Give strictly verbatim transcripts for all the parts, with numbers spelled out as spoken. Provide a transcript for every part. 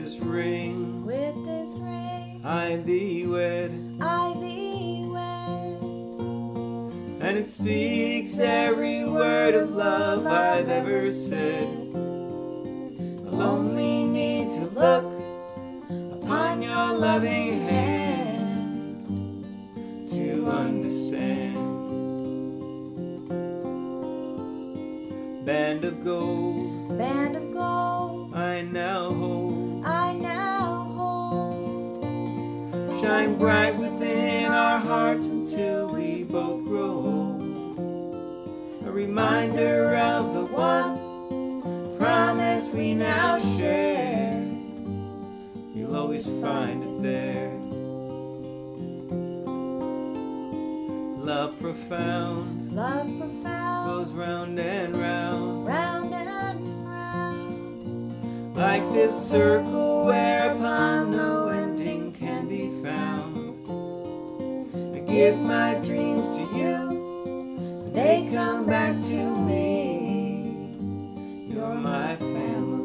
this ring, with this ring, I thee wed, I thee wed. and it speaks every word of love I've ever said. I'll only need to look upon your loving hand to understand. Band of gold, Band of gold, I now hold, I now hold. shine bright within our hearts until we both grow old. A reminder of the one promise we now share. You'll always find it there. Love profound, Love profound, goes round and round, round and round. like this circle whereupon no ending can be found. I give my dreams to you, they come back to me. You're my family.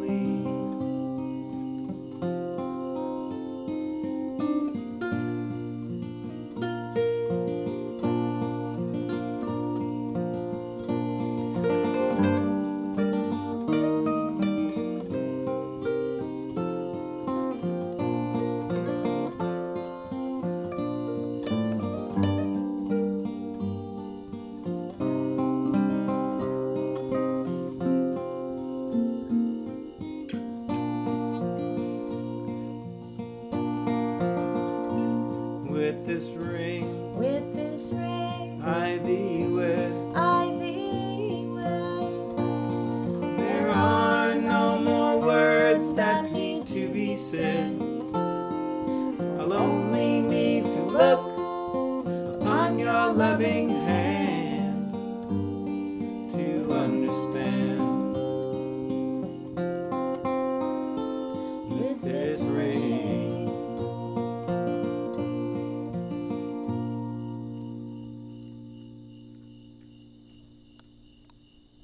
With this ring, with this ring, I thee wed. I thee wed. There are no more words that need to be said.